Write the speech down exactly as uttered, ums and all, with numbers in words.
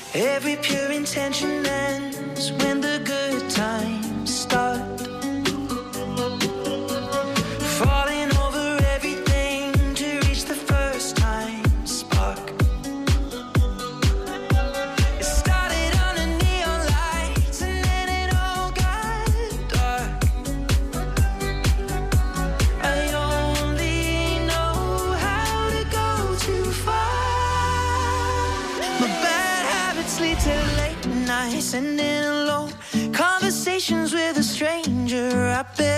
Every pure intention ends when the good times start. Falling over everything to reach the first time spark. It started under neon lights and then it all got dark. I only know how to go too far. My bad habits lead to late nights and in alone conversations with a stranger. I bet